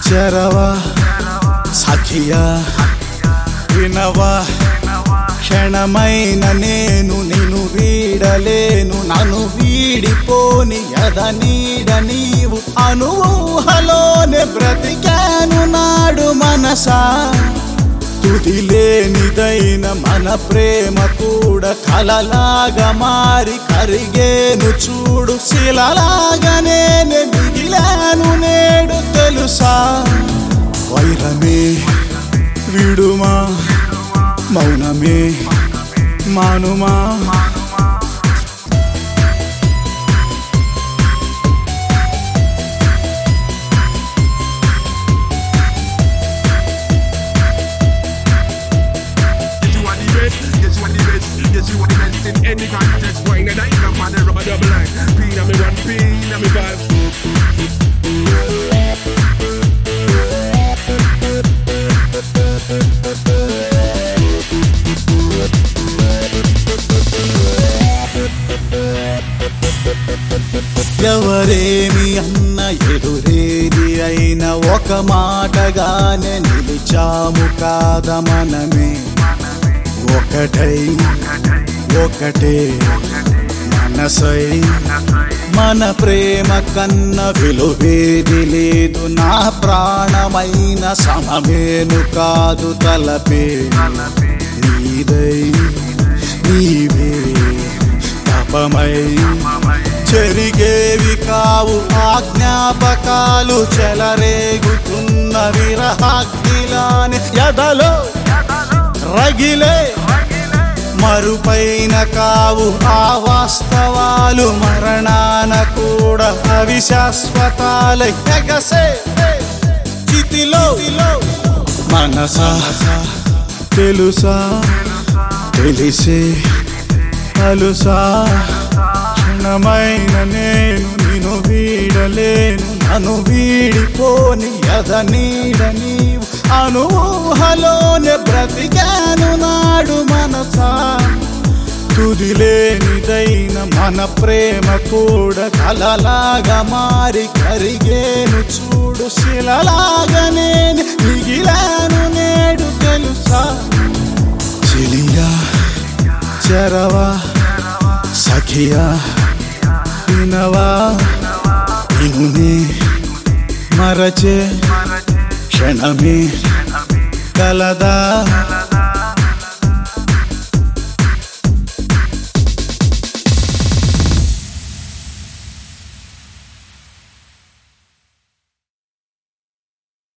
చెరవా సఖియా వినవా క్షణమైన నేను నిన్ను వీడలేను నన్ను వీడిపోని యద నీడ నీవు అనుహలోనే బ్రతికాను నాడు మనసా తుదిలేనిదైన మన ప్రేమ కూడా కలలాగా మారి కరిగేను చూడు శిలలాగానే మిగిలాను నేడు తెలుసా వైరమే విడుమా మౌనమే మానుమా Yes, you want the best in any context. Wine and I come on the rubber double line. Peen on me one, peen on me five. ఎవరేమి అన్న ఎదురేది అయినా ఒక మాటగానే నిలిచాము కాద మనమే ఒకటై ఒకటే మనసై మన ప్రేమ కన్న విలువేది లేదు నా ప్రాణమైన సమమేను కాదు తలపే నీదై నీవే తపమై చెరిగేవి కావు ఆ జ్ఞాపకాలు చెలరేగుతున్న విరహాగ్నిలాని ఎదలో రగిలే మరుపైన కావు ఆ వాస్తవాలు మరణాన కూడా అవి శాశ్వతాల ఎగసే చితిలో మనసా తెలుసా తెలిసే అలుసా క్షణమైన నేను నిన్ను వీడలేను నన్ను వీడిపోని యద నీడ నీవు అనుహలోనే బ్రతికాను నాడు మనసా తుదిలేనిదైన మన ప్రేమ కూడా కలలాగా మారి కరిగేను చూడు శిలలాగానే మిగిలాను నేడు తెలుసా చెలియా చెరవా సఖియా వినవా నిన్నే మరచే క్షణమే కలదా